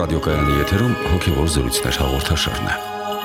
Ռադիոկայանի եթերում հոգևոր զրույցներ հաղորդաշարն է։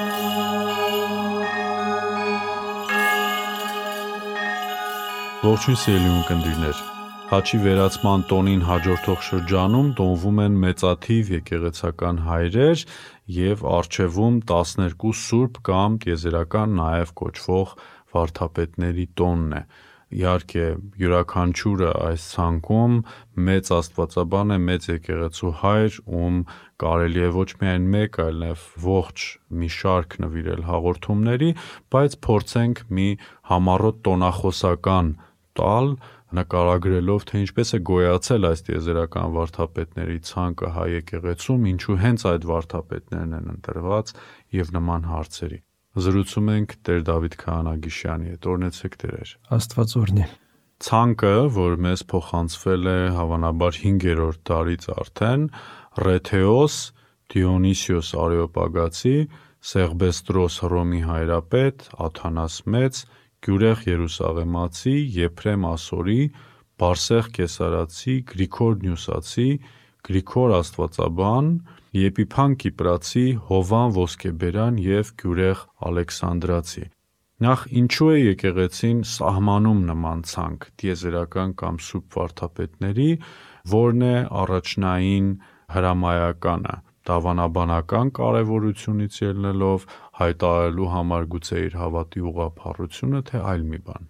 Ողջույն սիրելի ունկնդիրներ։ Հաճի վերացման տոնին հաջորդող շրջանում տոնվում են մեծաթիվ եկեղեցական հայրեր և առջևում 12 սուրբ կամ տիեզերական նաև կոչվող վարդապետների տոնն է։ Իհարկե, յուրաքանչյուրը այս ցանկում մեծ աստվածաբան է, մեծ եկեղեցու հայր, ում կարելի է ոչ միայն մեկ, այլ նաև ողջ մի շարք նվիրել հաղորդումների, բայց փորձենք մի համառոտ տոնախոսական տալ, նկարագրելով, թե ինչպես է գոյացել այս տիեզերական վարդապետների ցանկը հայ եկեղեցում, ինչու հենց այդ վարդապետներն են ընտրված և նման հարցերի։ Զրուցում ենք Տեր Դավիթ Քահանագիշյանի հետ, օրհնեցեք Տերեր։ Աստված օրհնի։ Ցանկը, որ մեզ փոխանցվել է հավանաբար 5-րդ դարից արդեն, Ռեթեոս Դիոնիսիոս Արեոպագացի, Սեղբեստրոս Հռոմի հայրապետ, Աթանաս Մեծ, Գյուրեղ Երուսաղեմացի, Եփրեմ Ասորի, Բարսեղ Կեսարացի, Գրիգոր Նյուսացի, Գրիգոր Աստվածաբան, Եփիփան Կիպրացի, Հովան Ոսկեբերան և Գյուրեղ Ալեքսանդրացի։ Նախ ինչու է եկեղեցին սահմանում նման ցանկ տիեզերական կամ սուրբ վարդապետների, որն է առաջնային հրամայականը, դավանաբանական կարևորությունից ելնելով, հայտարարելու համար գուցե իր հավատի ուղղափառությունը, թե այլ մի բան։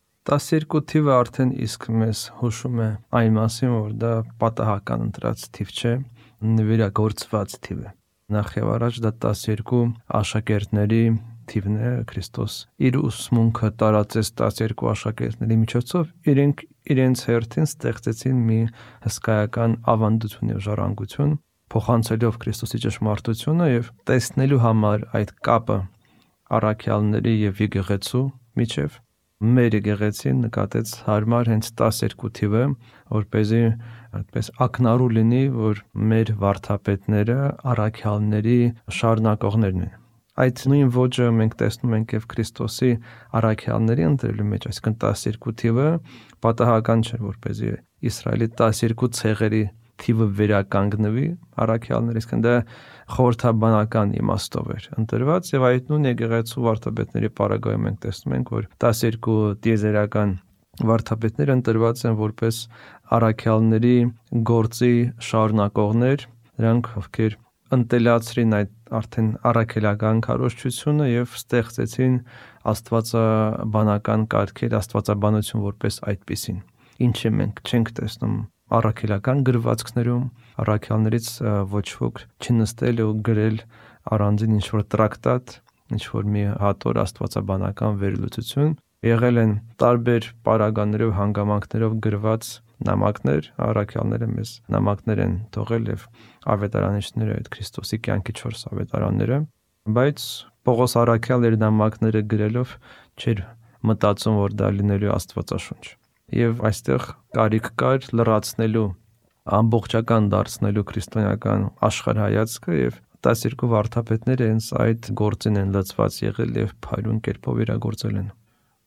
12 թիվը արդեն իսկ մեզ հուշում է այն մասին, որ դա պատահական ընտրած թիվ չէ, նվիրագործված թիվ է։ Նախ եւ առաջ դա 12 աշակերտների թիվն է, Քրիստոս իր ուսմունքը տարածեց 12 աշակերտների միջոցով, իրենք իրենց հերթին ստեղծեցին մի հսկայական ավանդություն եւ ժառանգություն, փոխանցելով Քրիստոսի ճշմարտությունը եւ տեսնելու համար այդ կապը առաքյալների եւ եկեղեցու միջև մեր եկեղեցին նկատեց հարմար հենց 12 թիվը, որպեսզի այդպես ակնառու լինի, որ մեր վարդապետները առաքյալների շարունակողներն են։ Այդ նույն ոճը մենք տեսնում ենք եւ Քրիստոսի առաքյալների ընտրելու մեջ, այսինքն 12 թիվը պատահական չէ, որպեսզի Իսրայելի 12 ցեղերի թիվը վերականգնվի առաքյալների, այսինքն դա խորհրդաբանական իմաստով էր ընտրված եւ այդ նույն եկեղեցու վարդապետների պարագայում մենք տեսնում ենք, որ 12 տիեզերական վարդապետները ընտրված են որպես առաքյալների գործի շարունակողներ, նրանք ովքեր ընտելացրին այդ արդեն առաքելական քարոզչությունը եւ ստեղծեցին աստվածաբանական կարգեր, աստվածաբանություն որպես այդպիսին։ Ինչը մենք չենք տեսնում առաքելական գրվածքներում, առաքյալներից ոչ ոք չնստել ու գրել առանձին ինչ-որ տրակտատ, ինչ-որ մի հատոր աստվածաբանական վերլուծություն, եղել են տարբեր պարագաներով, հանգամանքներով գրված նամակներ, առաքյալները մեզ նամակներ են թողել եւ ավետարանիչները այդ Քրիստոսի կյանքի 4 ավետարանները, բայց Պողոս առաքյալ իր նամակները գրելով չէր մտածում, որ դա լինելու աստվածաշունչ։ Եվ այստեղ կարիք կար լրացնելու, ամբողջական դարձնելու քրիստոնեական աշխարհայացքը եւ 12 վարդապետները հենց այդ գործին են լծված եղել եւ փայլուն կերպով իրագործել են։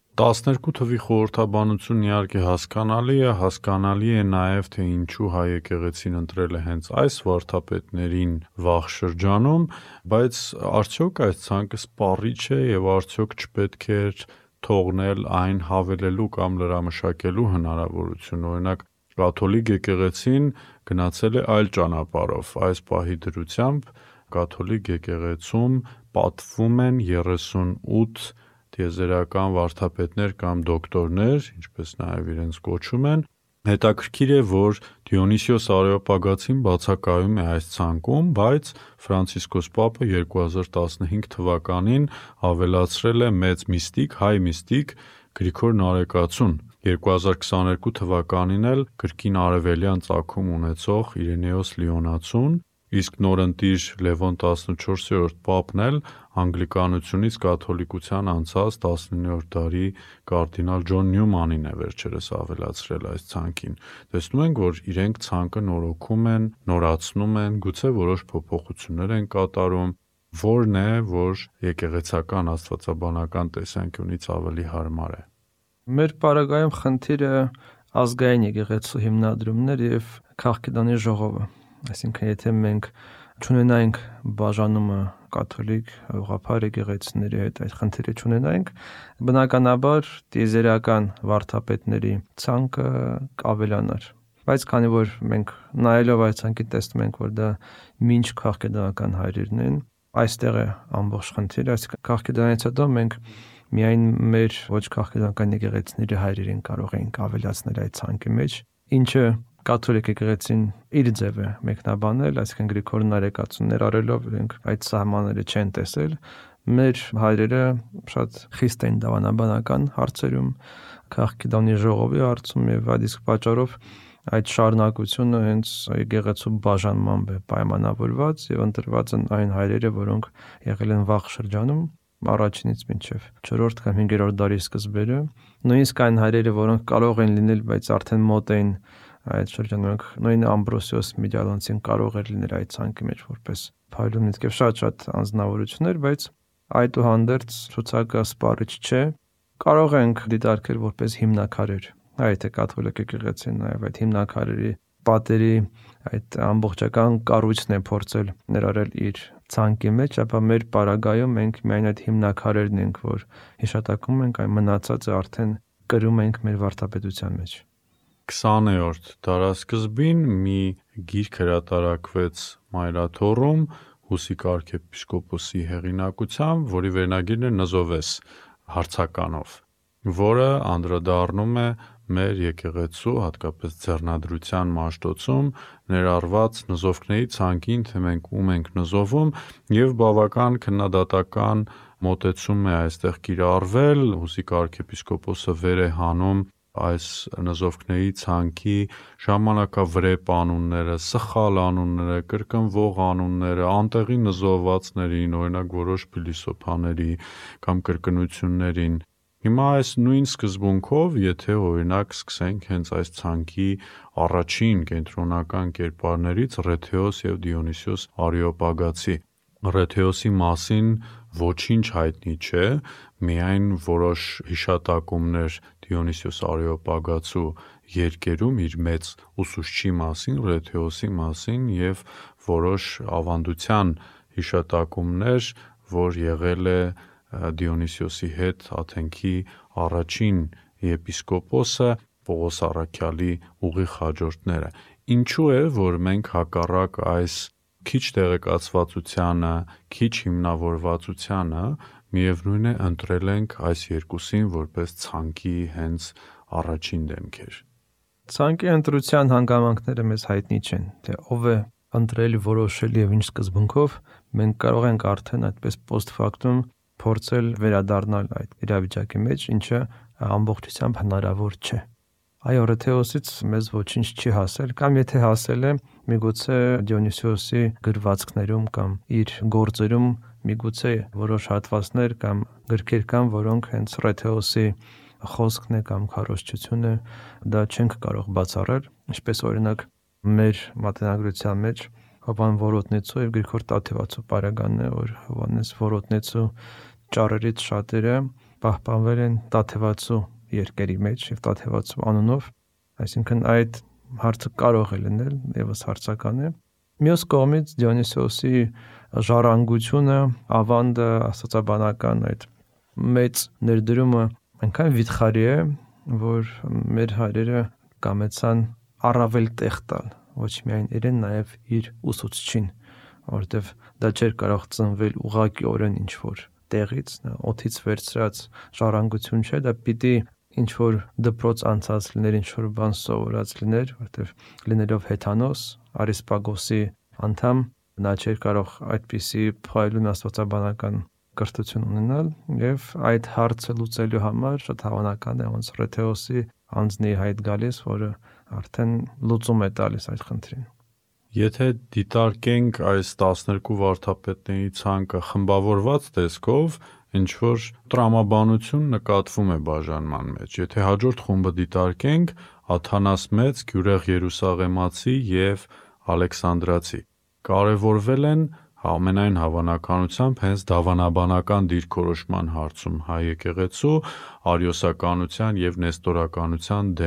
12 թվի խորհրդաբանությունն իհարկե հասկանալի է նաև թե ինչու հայ եկեղեցին ընտրել է հենց այս վարդապետներին վաղ շրջանում, բայց արդյոք այս ցանկը սպառիչ է եւ արդյոք չպետք է թողնել այն հավելելու կամ լրամշակելու հնարավորություն։ Օրինակ, կաթոլիկ եկեղեցին գնացել է այլ ճանապարհով։ Այս պահի դրությամբ կաթոլիկ եկեղեցում պատվվում են 38 տիեզերական վարդապետներ կամ դոկտորներ, ինչպես նաև իրենց կոչում են։ Հետաքրքիր է, որ Դիոնիսիոս Արեոպագացին բացակայում է այս ցանկում, բայց Ֆրանցիսկոս Պապը 2015 թվականին ավելացրել է մեծ միստիկ, հայ միստիկ Գրիգոր Նարեկացուն, 2022 թվականին էլ կրկին արևելյան ծագում ունեցող Իրենեոս Լիոնացուն, իսկ նորընտիր Լևոն 14-րդ Պապն էլ անգլիկանությունից կաթոլիկության անցած 19-րդ դարի կարդինալ Ջոն Նյումանին է վերջերս ավելացրել այս ցանկին։ Տեսնում ենք, որ իրենք ցանկը նորոգում են, նորացնում են, գուցե որոշ փոփոխություններ են կատարում, որն է, որ եկեղեցական աստվածաբանական տեսանկյունից ավելի հարմար է։ Մեր պարագայում խնդիրը ազգային եկեղեցու հիմնադրումներ եւ քաղաքագիտանի ժողովը։ Այսինքն, եթե մենք չունենայինք բաժանումը կաթոլիկ ուղղափառ եկեղեցիների հետ, այդ խնդիրը չունենայինք, բնականաբար տիեզերական վարդապետների ցանկը կավելանար։ Բայց քանի որ մենք նայելով այդ ցանկի տեսնում ենք, որ դա մինչ քաղաքական հայրերն են, այստեղ է ամբողջ խնդիրը, այսինքն քաղաքականից հետո մենք միայն մեր ոչ քաղաքական եկեղեցիների հայրերին կարող ենք ավելացնել այդ ցանկի մեջ, ինչը կաթոլիկ եկեղեցին իր ձև է մեկնաբանել, այսինքն Գրիգոր Նարեկացուն ներառելով իրենք այդ սահմանները չեն տեսել, մեր հայրերը շատ խիստ են դավանաբանական հարցերում, քաղաքական ժողովի հարցում եւ այդ իսկ պատճառով այդ շարունակությունը հենց եկեղեցու բաժանմամբ է պայմանավորված եւ ընտրված են այն հայրերը, որոնք եղել են վաղ շրջանում, առաջինից մինչև 4-րդ կամ 5-րդ դարի սկզբերը, նույնիսկ այն հայրերը, որոնք կարող են լինել, բայց արդեն մոտ էին այդ շրջանում, նույն Ամբրոսիոս Միդիալոնցին կարող էր լինել այդ ցանկի մեջ որպես փայլուն եւ շատ անձնավորություններ, բայց այդուհանդերձ ցուցակը սպառիչ չէ, կարող ենք դիտարկել որպես հիմնակարեր։ Այդ է կաթոլիկ եկեղեցին նաև այդ հիմնակարերի պատերի այդ ամբողջական կառույցն է փորձել ներառել իր ցանկի մեջ, ապա մեր պարագայում մենք միայն այդ հիմնակարերն ենք, որ հիշատակում ենք, այն մնացածը արդեն կրում ենք մեր վարդապետության մեջ։ 20-րդ դարասկզբին մի գիրք հրատարակվեց Մայրաթոռում Հուսիկ arczepiskopos-ի հեղինակությամբ, որի վերնագիրն է Նզովես հարցականով, որը անդրադառնում է մեր եկեղեցու, հատկապես ձեռնադրության մաշտոցում ներառված նզովքների ցանկին, թե մենք ում ենք նզովում, եւ բավական քննադատական մոտեցում է այստեղ կիրառվել, Հուսիկ arczepiskopos-ը վեր է հանում այս նզովքների ցանկի ժամանակավրեպ անունները, սխալ անունները, կրկնվող անունները, անտեղի նզովածներին, օրինակ որոշ փիլիսոփաների կամ կրկնություններին։ Հիմա այս նույն սկզբունքով, եթե օրինակ սկսենք հենց այս ցանկի առաջին կենտրոնական կերպարներից Ռեթեոս եւ Դիոնիսիոս Արեոպագացի, Ռեթեոսի մասին ոչինչ հայտնի չէ, միայն որոշ հիշատակումներ Դիոնիսիոս Արեոպագացու երկերում իր մեծ ուսուցչի մասին, Ռեթեոսի մասին եւ որոշ ավանդության հիշատակումներ, որ եղել է Դիոնիսիոսի հետ Աթենքի առաջին եպիսկոպոսը Պողոս Առաքյալի ուղիղ հաջորդները։ Ինչու է, որ մենք հակառակ այս քիչ տեղեկացվածությանը, քիչ հիմնավորվածությանը, միևնույն է ընտրել ենք այս երկուսին որպես ցանկի հենց առաջին դեմքեր։ Ցանկի ընտրության հանգամանքները մեզ հայտնի չեն, թե ով է ընտրել, որոշել եւ ինչ սկզբունքով, մենք կարող ենք արդեն այդպես post factum փորձել վերադառնալ այդ իրավիճակի մեջ, ինչը ամբողջությամբ հնարավոր չէ։ Այո, Ռեթեոսից մեզ ոչինչ չի հասել, կամ եթե հասել է, միգուցե Դիոնիսիոսի գրվածքներում կամ իր գործերում միգուցե որոշ հատվածներ կամ գրքեր կան, որոնք հենց Ռեթեոսի խոսքն է կամ քարոզչությունը, դա չենք կարող բացառել, ինչպես օրինակ մեր մատենագրության մեջ Հովան Որոտնեցու եւ Գրիգոր Տաթևացու պարագանն է, որ Հովանես Որոտնեցու ճառերից շատերը պահպանվել են Տաթևացու երկերի մեջ եւ Տաթևացու անունով, այսինքն այդ հարցը կարող է լինել, եւս հարցական է։ Մյուս կողմից Դիոնիսիոսի ժառանգությունը, ավանդը, աստվածաբանական այդ մեծ ներդրումը այնքան վիթխարի է, որ մեր հայրերը կամեցան առավել տեղ տալ ոչ միայն իրեն, նաև իր ուսուցչին, որովհետև դա չէր կարող ծնվել ուղղակիորեն ինչ-որ տեղից, օդից վերցրած ժառանգություն չէ, դա պիտի ինչ-որ դպրոց անցած լիներ, ինչ-որ բան սովորած լիներ, որովհետև լինելով հեթանոս, Արիսպագոսի անդամ, նա չէր կարող այդպիսի փայլուն աստվածաբանական կրթություն ունենալ, եւ այդ հարցը լուծելու համար շատ հավանական է ոնց Ռեթեոսի անձնի հայտ գալիս, որը արդեն լուծում է տալիս այդ խնդրին։ Եթե դիտարկենք այս 12 վարդապետների ցանկը խմբավորված տեսքով, ինչ որ տրամաբանություն նկատվում է բաժանման մեջ։ Եթե հաջորդ խումբը դիտարկենք, Աթանաս Մեծ, Գյուրեղ Երուսաղեմացի եւ Ալեքսանդրացի, կարևորվել են ամենայն հավանականությամբ հենց դավանաբանական դիրքորոշման հարցում հայ եկեղեցու արիոսականության եւ նեստորականության դեմ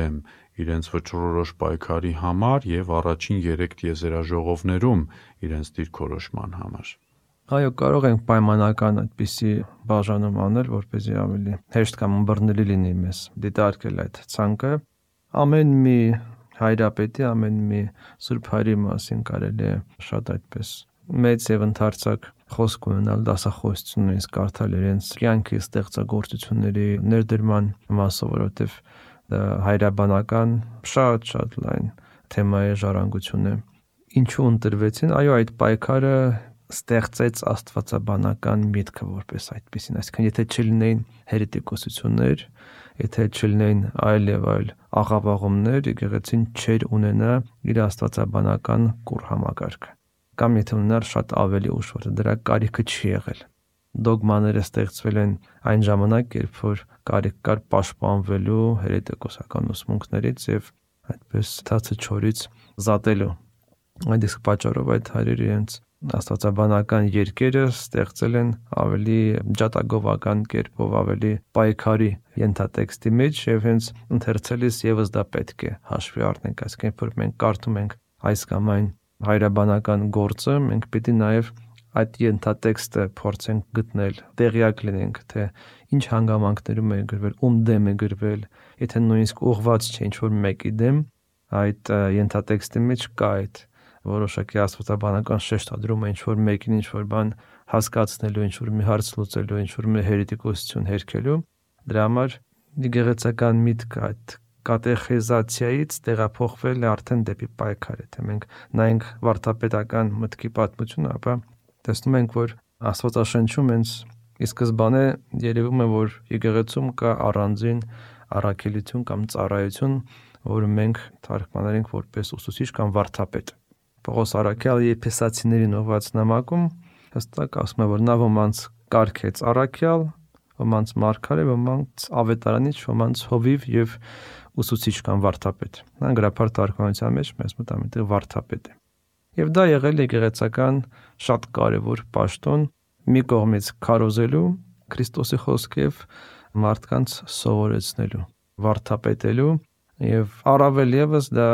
իրենց վճռորոշ պայքարի համար եւ առաջին 3 տիեզերաժողովներում իրենց դիրքորոշման համար։ Այո, կարող ենք պայմանական այդպիսի բաժանում անել, որպեսզի ավելի հեշտ կամ ըմբռնելի լինի մեզ դիտարկել այդ ցանկը։ Ամեն մի հայրապետի, ամեն մի Սուրբ Հայրի մասին կարելի է շատ այդպես մեծ եւ ընդարձակ խոսք ունենալ, դասախոսությունից կարդալ իրենց կյանքի ստեղծագործությունների ներդրման մասով, որովհետեւ դա հայրաբանական շատ լայն թեմայի ժառանգություն է։ Ինչու ընտրվեցին։ Այո, այդ պայքարը ստեղծեց աստվածաբանական միտքը որպես այդպեսին, այսինքն եթե չլինեին հերետիկոսություններ, եթե չլինեին այլ եւ այլ աղավաղումներ, եկեղեցին չէր ունենա իր աստվածաբանական կուր համակարգը, կամ եթե ունենար շատ ավելի ուշ, որտեղ դրա կարիքը չի եղել։ Դոգմաները ստեղծվել են այն ժամանակ, երբ որ կարիք կար պաշտպանվելու հերետիկոսական ուսմունքներից եւ այդպես թացը չորից զատելու։ Այդ իսկ պատճառով այդ հայրերը իրենց աստվածաբանական երկերը ստեղծել են ավելի ջատագովական կերպով, ավելի պայքարի ենթատեքստի մեջ եւ հենց ընթերցելիս եւս դա պետք է հաշվի առնենք, այսինքն որ մենք կարդում ենք այս կամ այն հայրաբանական գործը, մենք պիտի նաեւ այդ ենթատեքստը փորձենք գտնել, տեղյակ լինենք, թե ինչ հանգամանքներում է գրվել, ում դեմ է գրվել, եթե նույնիսկ ուղղված չէ ինչ-որ մեկի դեմ, այդ ենթատեքստի մեջ կա այդ որոշակի աստվածաբանական շեշտադրումը ինչ-որ մեկին ինչ-որ բան հասկացնելու, ինչ-որ մի հարց լուծելու, ինչ-որ մի հերետիկոսություն հերքելու, դրա համար եկեղեցական միտքը այդ կատեխեզացիայից տեղափոխվել է արդեն դեպի պայքար, եթե մենք նայենք վարդապետական մտքի պատմությունը, ապա տեսնում ենք, որ Աստվածաշնչում հենց ի սկզբանե երևում է, որ եկեղեցում կա առանձին առաքելություն կամ ծառայություն, որը մենք թարգմանենք որպես ուսուցիչ կամ վարդապետ։ Պողոս առաքյալը Եփեսացիներին ուղղված նամակում հստակ ասում է, որ նա ոմանց կարգեց առաքյալ, ոմանց մարգարե, ոմանց ավետարանիչ, ոմանց հովիվ եւ ուսուցիչ կամ վարդապետ։ Անգրափառ թարգմանության մեջ մեզ մոտ ամենտեղ վարդապետ է։ Եվ դա եղել է եկեղեցական շատ կարևոր պաշտոն, մի կողմից քարոզելու Քրիստոսի խոսքով մարդկանց սովորեցնելու, վարդապետելու եւ առավել եւս դա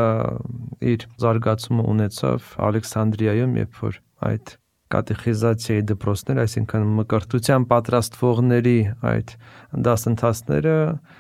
իր զարգացումը ունեցավ Ալեքսանդրիայում, երբ որ այդ կատեխիզացիայի դպրոցներ, այսինքն մկրտության պատրաստվողների այդ դասընթացները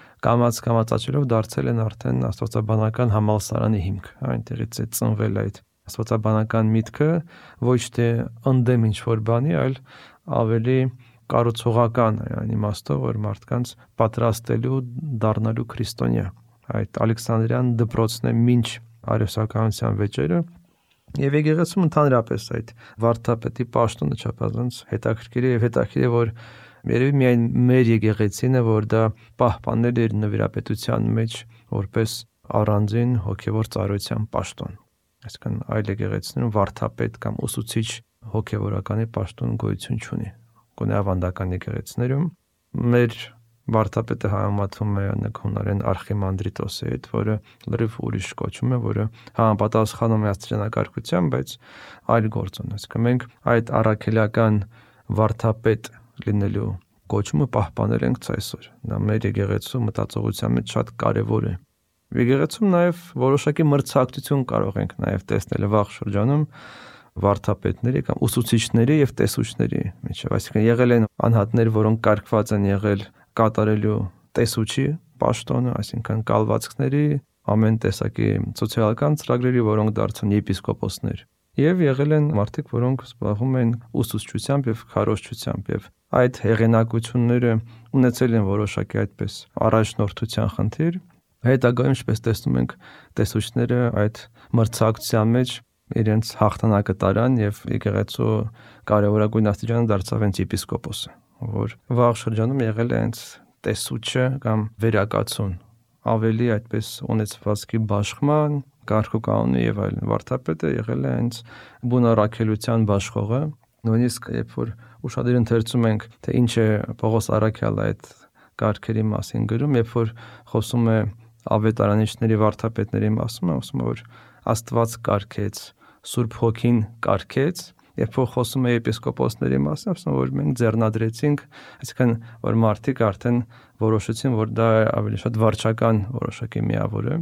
կամաց աճելով դարձել են արդեն աստվածաբանական համալսարանի հիմք։ Այնտեղից է ծնվել այդ աստվածաբանական միտքը, ոչ թե ընդդեմ ինչ-որ բանի, այլ ավելի կառուցողական այն իմաստով, որ մարդկանց պատրաստելու դառնալու քրիստոնյա։ Այդ Ալեքսանդրիան դպրոցն է մինչ արիոսականության վեճերը, եւ եկեղեցում ընդհանրապես այդ վարդապետի պաշտոնը չափազանց հետաքրքիր է եւ հետաքրքիր է, որ երևի միայն մեր եկեղեցին է, որ դա պահպանել իր նվիրապետության մեջ որպես առանձին հոգեվոր ծառայության պաշտոն։ Այսինքն այլ եկեղեցիներում վարդապետ կամ ուսուցիչ հոգեվորականի պաշտոն գոյություն չունի։ Գոնե ավանդական եկեղեցիներում մեր վարդապետը համեմատվում է հունարեն արխիմանդրիտոսի հետ, որը լրիվ ուրիշ կոչում է, որը համապատասխանում է աստիճանակարգության, բայց այլ գործ ունի։ Այսինքն մենք այդ առաքելական վարդապետ լինելու կոչումը պահպանել ենք այսօր։ Դա մեր եկեղեցու մտածողության մեջ շատ կարևոր է։ Եկեղեցում նաև որոշակի մրցակցություն կարող ենք նաև տեսնել վաղ շրջանում վարդապետների կամ ուսուցիչների եւ տեսուչների միջև, այսինքն եղել են անհատներ, որոնք կարգված են եղել կատարելու տեսուչի պաշտոնը, այսինքն կալվածքների, ամեն տեսակի սոցիալական ծրագրերի, որոնք դարձան եպիսկոպոսներ, եւ եղել են մարդիկ, որոնք զբաղվում են ուսուցչությամբ եւ քարոզչությամբ, եւ այդ հեղինակությունները ունեցել են որոշակի այդպես առաջնորդության խնդիր։ Հետագայում, ինչպես տեսնում ենք, տեսուչները այդ մրցակցության մեջ իրենց հաղթանակը տարան եւ եկեղեցու կարևորագույն աստիճանը դարձավ հենց եպիսկոպոսը, որ վաղ շրջանում եղել է հենց տեսուչը կամ վերակացուն, ավելի այդպես ունեցվածքի բաշխման, կարգուկանոնի եւ այլն։ Վարդապետը եղել է հենց բունառաքելության բաշխողը, նույնիսկ երբ որ ուշադիր ընթերցում ենք, թե ինչ է Պողոս առաքյալը այդ կարգերի մասին գրում, երբ որ խոսում է ավետարանիչների վարդապետների մասին, ասում է, որ Աստված կարգեց, Սուրբ Հոգին կարգեց, երբ որ խոսում է եպիսկոպոսների մասին, ասում է, որ մենք ձեռնադրեցինք, այսինքն որ մարդիկ արդեն որոշեցին, որ դա ավելի շատ վարչական որոշակի միավոր է,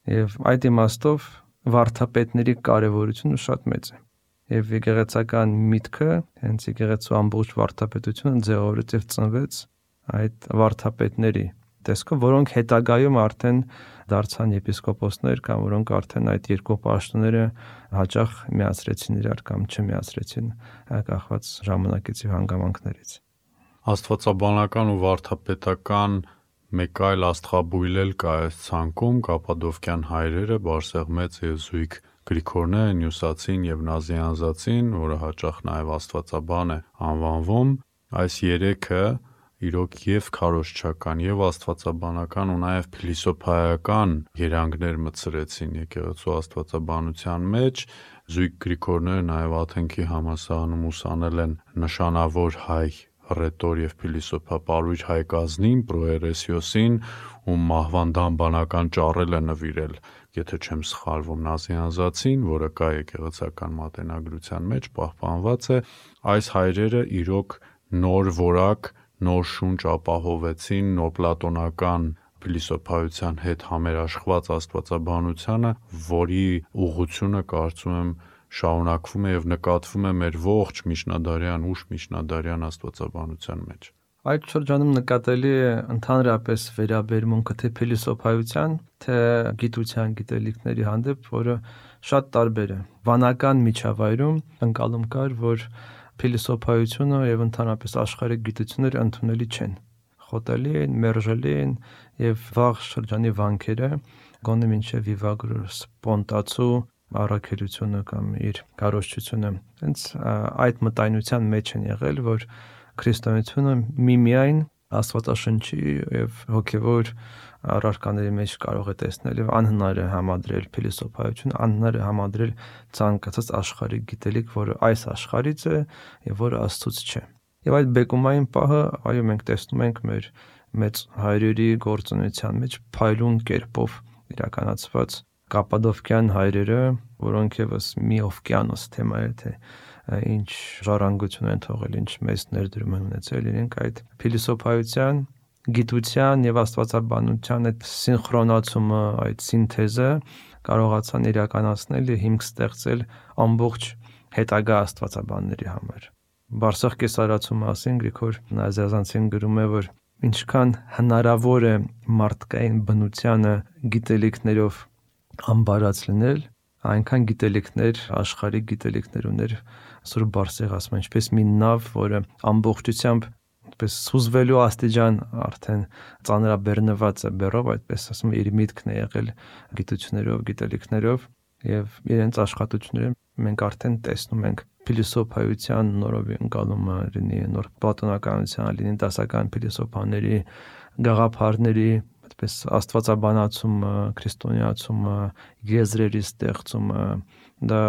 Եվ այդ իմաստով վարդապետների կարևորությունը շատ մեծ է։ Եվ եկեղեցական միտքը, հենց եկեղեցու ամբողջ վարդապետությունը ձևավորեց եւ ծնվեց այդ վարդապետների տեսքով, որոնք հետագայում արդեն դարձան եպիսկոպոսներ կամ որոնք արդեն այդ երկու պաշտոնները հաճախ միացրեցին իրար կամ չմիացրեցին, կախված ժամանակից եւ հանգամանքներից։ Աստվածաբանական ու վարդապետական մեկ այլ աստղաբույլ էլ կա այս ցանկում, Կապադովկյան հայրերը Բարսեղմեծ եւ Զույգ Գրիգորները Նյուսացին եւ Նազիանզացին, որը հաճախ նաեւ աստվածաբան է անվանվում, այս երեքը իրոք եւ քարոզչական եւ աստվածաբանական ու նաեւ փիլիսոփայական երանգներ մտցրեցին եկեղեցու աստվածաբանության մեջ։ Զույգ Գրիգորները նաեւ Աթենքի համալսարանում ուսանել են նշանավոր հայ ռետոր եւ փիլիսոփա Պարույր Հայկազնին, Պրոերեսիոսին, ում մահվան դամբանական ճառել է նվիրել, եթե չեմ սխալվում, Նազիանզացին, որը կա եկեղեցական մատենագրության մեջ պահպանված է։ Այս հայրերը իրոք նոր որակ, նոր շունչ ապահովեցին նոպլատոնական փիլիսոփայության հետ համերաշխված աստվածաբանությանը, որի ուղղությունը կարծում եմ շարունակվում է եւ նկատվում է մեր ողջ միջնադարյան ուշ միջնադարյան աստվածաբանության մեջ։ Այդ շրջանում նկատելի է ընդհանրապես վերաբերմունքը թե փիլիսոփայության, թե գիտության գիտելիքների հանդեպ, որը շատ տարբեր է։ Վանական միջավայրում ընկալում կար, որ փիլիսոփայությունը եւ ընդհանրապես աշխարհիկ գիտությունները ընդունելի չեն։ Խոտելի են, մերժելի են եւ վաղ շրջանի վանքերը գոնե մինչեւ Վիվագրոս Պոնտացու առաքելությունը կամ իր քարոզչությունը հենց այդ մտայնության մեջ են եղել, որ քրիստոնեությունը միմիայն Աստվածաշնչի եւ հոգեվոր առարկաների մեջ կարող է տեսնել եւ անհնար է համադրել փիլիսոփայություն, անհնար է համադրել ցանկացած աշխարհիկ գիտելիք, որը այս աշխարհից է եւ որը Աստծուց չէ։ Եվ այդ բեկումային պահը, այո, մենք տեսնում ենք մեր մեծ հայրերի գործունեության մեջ փայլուն կերպով իրականացված Կապադովկյան հայրերը, որոնք եւս մի օվկիանոս թեմա է, թե ինչ ժառանգություն են թողել, ինչ մեծ ներդրում են ունեցել, իրենք այդ փիլիսոփայության, գիտության եւ աստվածաբանության այդ սինխրոնացումը, այդ սինթեզը կարողացան իրականացնել եւ հիմք ստեղծել ամբողջ հետագա աստվածաբանների համար։ Բարսեղ կեսարացու մասին Գրիգոր Նազիանզացին գրում է, որ ինչքան հնարավոր է մարդկային բնությանը գիտելիքներով ամբարած լինել, այնքան գիտելիքներ, աշխարհիկ գիտելիքներ ուներ Սուրբ Բարսեղ, ասում են, ինչպես մի նավ, որը ամբողջությամբ այդպես սուզվելու աստիճան արդեն ծանրաբեռնված է բեռով, այդպես ասում իր միտքն է եղել գիտություններով, գիտելիքներով եւ իրենց աշխատությունները մենք արդեն տեսնում ենք փիլիսոփայության նորովի ընկալումը լինի, նոր պլատոնականության լինի, դասական փիլիսոփաների, գաղափարների այդպես աստվածաբանացումը, քրիստոնեացումը, եզրերի ստեղծումը, դա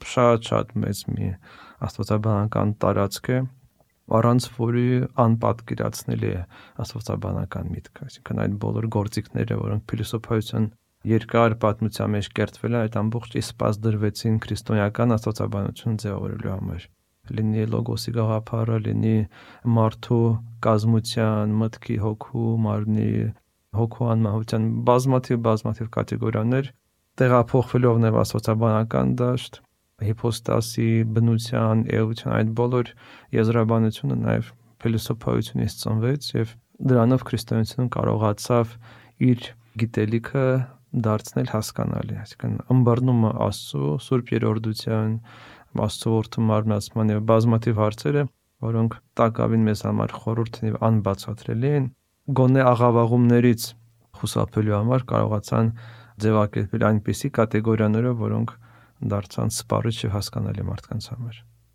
շատ մեծ մի աստվածաբանական տարածք է, առանց որի անպատկերացնելի է աստվածաբանական միտքը, այսինքն այդ բոլոր գործիքները, որոնք փիլիսոփայության երկար պատմության մեջ կերտվել են, այդ ամբողջ իսպաս դրվեցին քրիստոնեական աստվածաբանություն ձևավորելու համար։ Լինի լոգոսի գաղափարը, լինի մարդու կազմության, մտքի, հոգու, մարմնի, հոգու անմահության բազմաթիվ կատեգորիաներ տեղափոխվելով նաև աստվածաբանական դաշտ, հիպոստասի, բնության, էության, այդ բոլոր եզրաբանությունը նաև փիլիսոփայությունից ծնվեց եւ դրանով քրիստոնեությունը կարողացավ իր գիտելիքը դարձնել հասկանալի, այսինքն ըմբռնումը Աստծո սուրբ երրորդության, Աստծո որդու մարմնացման եւ բազմաթիվ հարցերը, որոնք տակավին մեզ համար խորհուրդ եւ անբացատրելի են, գոնե աղավաղումներից խուսափելու համար կարողացան ձևակերպել այնպիսի կատեգորիաները, որոնք դարձան սպառիչ եւ հասկանալի մարդկանց համար։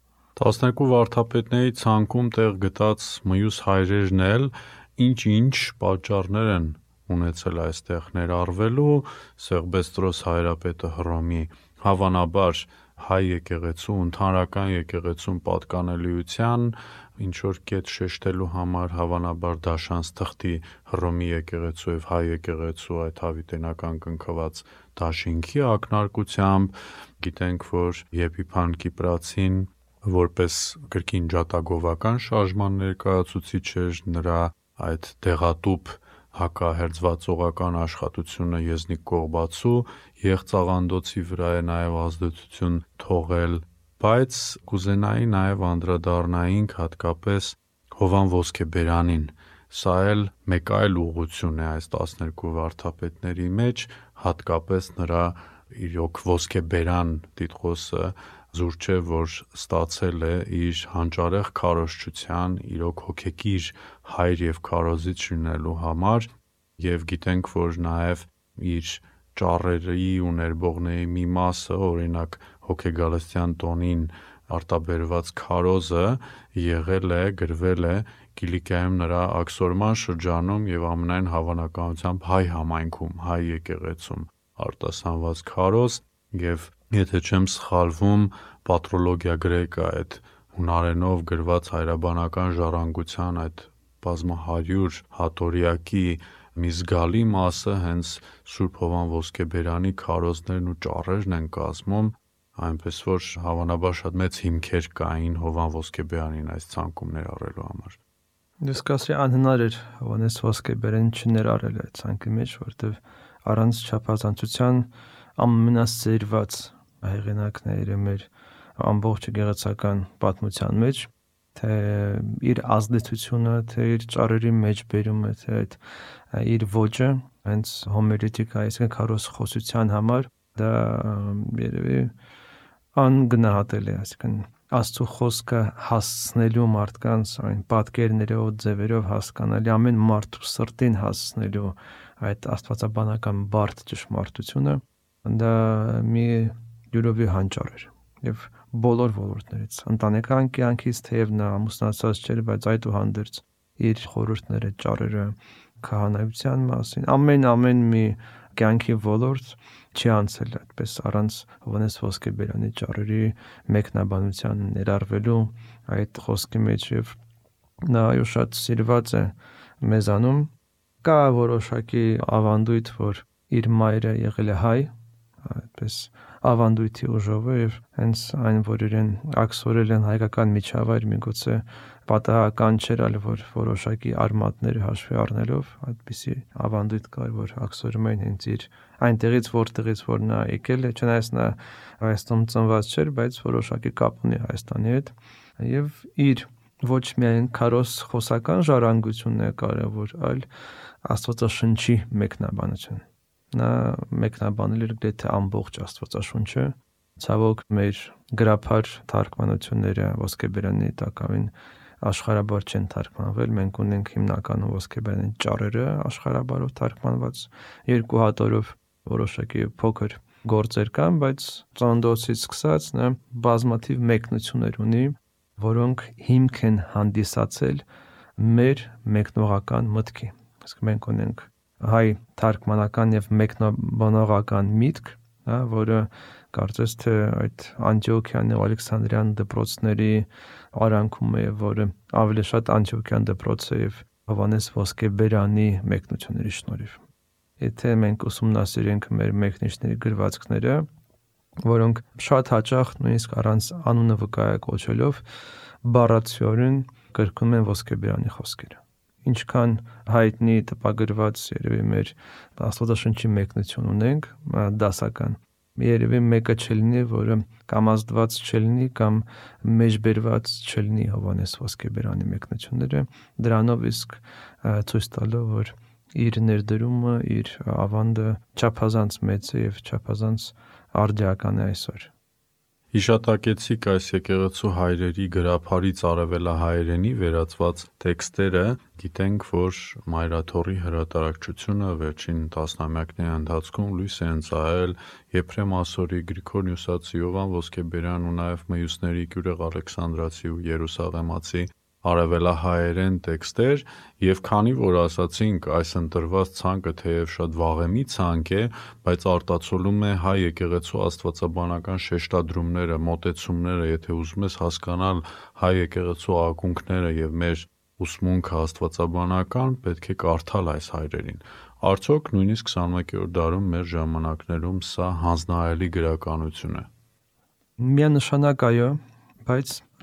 12 վարդապետների ցանկում տեղ գտած մյուս հայրերն էլ ինչ պատճառներ են ունեցել այստեղ ներառվելու Սեղբեստրոս հայրապետը Հռոմի հավանաբար հայ եկեղեցու, ընդհանրական եկեղեցուն պատկանելիության ինչ որ կետ շեշտելու համար հավանաբար Դաշանց թղթի Հռոմի եկեղեցու եւ հայ եկեղեցու այդ հավիտենական կնքված դաշինքի ակնարկությամբ գիտենք, որ Եփիփան Կիպրացին որպես կրկին ջատագովական շարժման ներկայացուցիչ էր, նրա այդ դեղատուփ հակահերձվածողական աշխատությունը Եզնիկ Կողբացու եղծաղանդոցի վրա է նաև ազդեցություն թողել, բայց կուզենայի նաև անդրադառնայինք հատկապես Հովան Ոսկեբերանին։ Սա էլ մեկ այլ ուղղություն է այս 12 վարդապետների մեջ, հատկապես նրա իրոք ոսկեբերան տիտղոսը զուր չէ, որ ստացել է իր հանճարեղ քարոզչության, իրոք հոգեկիր հայր եւ քարոզիչ լինելու համար, եւ գիտենք, որ նաեւ իր ճառերի ու ներբողների մի մասը, օրինակ Հոգեգալստյան տոնին արտաբերված քարոզը եղել է, գրվել է Կիլիկիայում նրա աքսորման շրջանում եւ ամենայն հավանականությամբ հայ համայնքում, հայ եկեղեցում արտասանված քարոզ եւ եթե չեմ սխալվում պատրոլոգիա գրեկա այդ հունարենով գրված հայրաբանական ժառանգության այդ բազմահարյուր հատորյակի մի զգալի մասը հենց Սուրբ Հովան Ոսկեբերանի քարոզներն ու ճառերն են կազմում, այնպես որ հավանաբար շատ մեծ հիմքեր կային Հովան Ոսկեբերանին այս ցանկում ներառելու համար։ Դες կասի անհնար էր Հովանես Ոսկեբերանին չներառել այդ ցանկի մեջ, որտեղ առանց չափազանցության ամենասերված հեղինակները մեր ամբողջ գեղեցական պատմության մեջ, թե իր ազդեցությունը, թե իր ճառերի մեջ բերումը, թե այդ իր ոճը հենց հոմերետիկա, այսինքն քարոզխոսության համար դա երևի անգնահատել է, այսինքն Աստծո խոսքը հասցնելու մարդկանց այն պատկերներով, ձևերով հասկանալի ամեն մարդու սրտին հասցնելու այդ աստվածաբանական բարդ ճշմարտությունը դա մի յուրովի հանճար էր եւ բոլոր ոլորտներից ընտանեկան կյանքից թեև նա ամուսնացած չէր, բայց այդուհանդերձ իր խորհուրդները, ճառերը քահանայության մասին ամեն մի կյանքի ոլորտ չի անցել այդպես առանց Հովանես Ոսկեբերանի ճառերի մեկնաբանության ներառվելու այդ խոսքի մեջ եւ նա այո շատ սիրված է մեզանում կա որոշակի ավանդույթ որ իր մայրը եղել է հայ այդպես ավանդույթի ուժով եւ հենց այն որ իրեն աքսորել են հայկական միջավայր միգուցե պատահական չէր այլ որ որոշակի արմատներ հաշվի առնելով այդպիսի ավանդույթ կար որ աքսորում էին հենց իր այնտեղից որտեղից որ նա եկել է չնայած նա Հայաստանում ծնված չէր բայց որոշակի կապ ունի Հայաստանի հետ եւ իր ոչ միայն քարոզ խոսական ժառանգությունն է կարևոր այլ Աստվածաշնչի մեկնաբանություն նա մեկնաբանել էր գրեթե ամբողջ Աստվածաշունչը ցավոք մեր գրափար թարգմանությունները Ոսկեբերանի տակավին աշխարհաբար չեն թարգմանվել մենք ունենք հիմնականում Ոսկեբերանի ճառերը աշխարհաբարով թարգմանված երկու հատորով որոշակի փոքր գործեր կան բայց ծննդոցից սկսած նա բազմաթիվ մեկնություններ ունի որոնք հիմք են հանդիսացել մեր մեկնողական մտքի իսկ մենք ունենք հայ թարգմանական եւ մեկնաբանողական միտք որը կարծես թե այդ Անտիոքյան եւ Ալեքսանդրյան դպրոցների արանքում է որը ավելի շատ Անտիոքյան դպրոցը եւ Հովանես Ոսկեբերանի մեկնությունների շնորհիվ եթե մենք ուսումնասիրենք մեր մեկնիչների գրվածքները որոնք շատ հաճախ նույնիսկ առանց անունը վկայակոչելով բառացիորեն կրկնում են Ոսկեբերանի խոսքերը ինչքան հայտնի տպագրված երևի մեր Աստվածաշնչի մեկնություն ունենք դասական երևի մեկը չլինի որը կամ ազդված չլինի կամ մեջբերված չլինի Հովանես Ոսկեբերանի մեկնությունները դրանով իսկ ցույց տալով որ իր ներդրումը իր ավանդը չափազանց մեծ է եւ չափազանց արդիական է այսօր Հիշատակեցիք այս եկեղեցու հայրերի գրափարից արևելահայերենի վերածված տեքստերը, գիտենք, որ Մայրաթոռի հրատարակչությունը վերջին տասնամյակների ընթացքում լույս է ընծայել Եփրեմ Ասորի, Գրիգոր Նյուսացի, Հովան Ոսկեբերյան ու նաև մյուսների Գյուրեղ Ալեքսանդրացի ու Երուսաղեմացի արևելահայերեն տեքստեր եւ քանի որ ասացինք այս ընտրված ցանկը թեև շատ վաղեմի ցանկ է, բայց արտացոլում է հայ եկեղեցու աստվածաբանական շեշտադրումները, մոտեցումները, եթե ուզում ես հասկանալ հայ եկեղեցու ակունքները եւ մեր ուսմունքը աստվածաբանական, պետք է կարդալ այս հայրերին։ Արդյոք նույնիսկ 21-րդ դարում մեր ժամանակներում սա հանձնարարելի գրականություն է։ Միանշանակ այո, բայց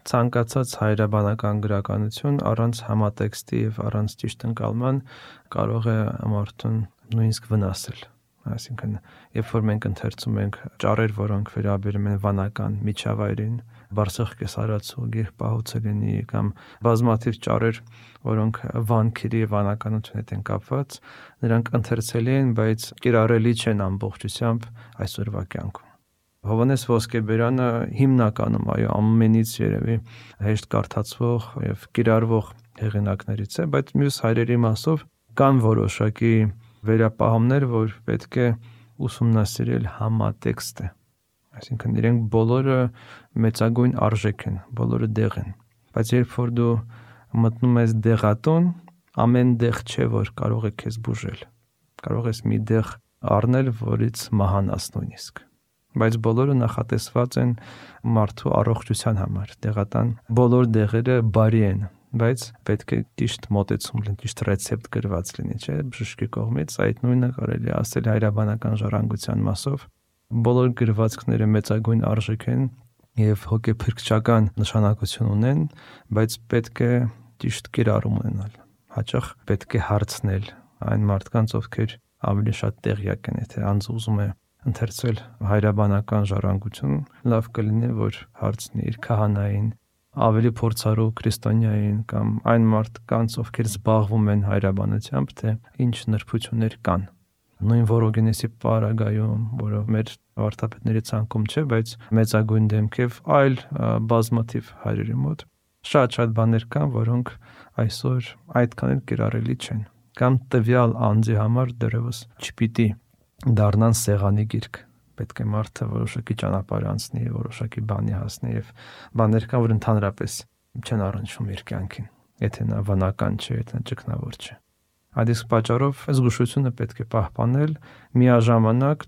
ցանկացած հայրաբանական գրականություն առանց համատեքստի եւ առանց ճիշտ ընկալման կարող է մարդուն նույնիսկ վնասել։ Այսինքն, երբ որ մենք ընթերցում ենք ճառեր, որոնք վերաբերում են վանական միջավայրին, բարձր կեսարացու գիրպահոցելինի կամ բազմաթիվ ճառեր, որոնք վանքերի եւ վանականություն հետ են կապված, նրանք ընթերցելի են, բայց կիրառելի չեն ամբողջությամբ այսօրվա կյանքում։ Հովհաննես Ոսկեբերյանը հիմնականում ամենից երևի հեշտ կարդացվող եւ կիրառվող հեղինակներից է, բայց մյուս հայրերի մասով կան որոշակի վերապահումներ, որ պետք է ուսումնասիրել համատեքստը։ Այսինքն իրենք բոլորը մեծագույն արժեք են, բոլորը դեղ են։ Բայց երբ որ դու մտնում ես դեղատուն, ամեն դեղ չէ, որ կարող է քեզ բուժել։ Կարող ես մի դեղ առնել, որից մահանաս նույնիսկ։ Բայց բոլորը նախատեսված են մարդու առողջության համար։ Դեղատան բոլոր դեղերը բարի են, բայց պետք է ճիշտ մոտեցում լինի, ճիշտ ռեցեպտ գրված լինի, չէ՞, բժշկի կողմից։ Այդ նույնը կարելի է ասել հայրաբանական ժառանգության մասով։ Բոլոր գրվածքները մեծագույն արժեք են եւ հոգեփրկչական նշանակություն ունեն, բայց պետք է ճիշտ կիրառում ունենալ։ Հաճախ պետք է հարցնել այն մարդկանց, ովքեր ավելի շատ տեղյակ են, եթե անձը ուզում է ընթերցել հայրաբանական ժառանգություն, լավ կլինի, որ հարցնի իր քահանային, ավելի փորձառու քրիստոնյային կամ այն մարդկանց, ովքեր զբաղվում են հայրաբանությամբ, թե ինչ նրբություններ կան։ Նույն Վորոգենեսի պարագայում, որը մեր վարդապետների ցանկում չէ, բայց մեծագույն դեմքև այլ բազմաթիվ հայրերի մոտ շատ բաներ կան, որոնք այսօր այդքան էլ կիրառելի չեն, կամ տվյալ անձի համար դեռևս չպիտի դառնան սեղանի գիրք։ Պետք է մարդը որոշակի ճանապարհ անցնի, որոշակի բանի հասնի եւ բաներ կան, որ ընդհանրապես չեն առնչվում իր կյանքին, եթե նա վանական չէ, եթե նա ճգնավոր չէ։ Այդ իսկ պատճառով զգուշությունը պետք է պահպանել, միաժամանակ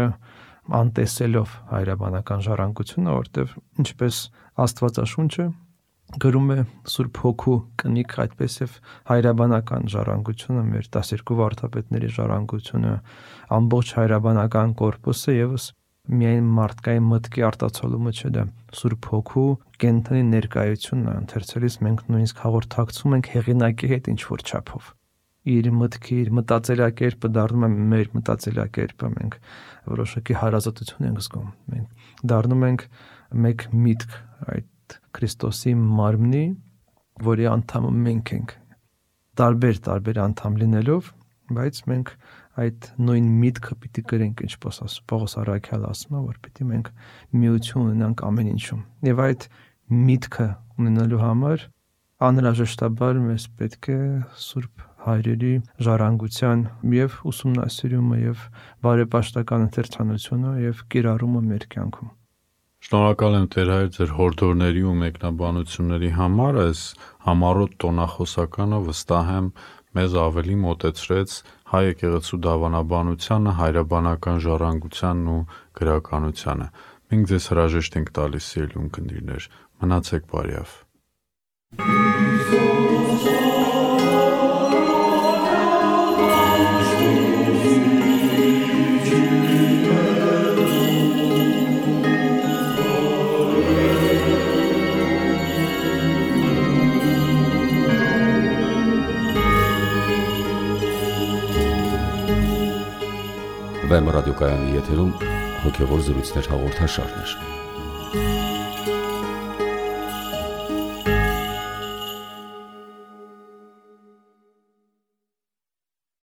չանտեսելով հայրաբանական ժառանգությունը, որտեղ ինչպես Աստվածաշունչը գրում է Սուրբ Հոգու կնիք, այդպես եւ հայրաբանական ժառանգությունը, մեր 12 վարդապետների ժառանգությունը, ամբողջ հայրաբանական կորպուսը եւս միայն մարդկային մտքի արտացոլումը չէ, դա Սուրբ Հոգու կենթանի ներկայությունն է։ Ընթերցելիս մենք նույնիսկ հաղորդակցում ենք հեղինակի հետ ինչ որ չափով։ Իր մտքի, իր մտածելակերպը դառնում է մեր մտածելակերպը, մենք որոշակի հարազատություն ենք զգում, մենք դառնում ենք մեկ միտք այդ Քրիստոսի մարմնի, որի անդամը մենք ենք, տարբեր անդամ լինելով, բայց մենք այդ նույն միտքը պիտի կրենք, ինչպես Պողոս առաքյալը ասում է, որ պիտի մենք միություն ունենանք ամեն ինչում։ Եվ այդ միտքը ունենալու համար անհրաժեշտաբար մեզ պետք է Սուրբ հայրերի ժառանգության եւ ուսումնասիրումը եւ բարեպաշտական ընթերցանությունը եւ կիրառումը մեր կյանքում։ Շնորհակալ եմ Տեր հայր ձեր հորդորների ու մեկնաբանությունների համար, այս համառոտ տոնախոսականը վստահ եմ մեզ ավելի մոտեցրեց հայ եկեղեցու դավանաբանությանը, հայրաբանական ժառանգությանն ու գրականությանը։ Մենք ձեզ հրաժեշտ ենք տալիս, սիրելի ունկնդիրներ, մնացեք բարյավ։ Վեմ ռադիոկայանի եթերում հոգևոր զրույցներ հաղորդաշարներ։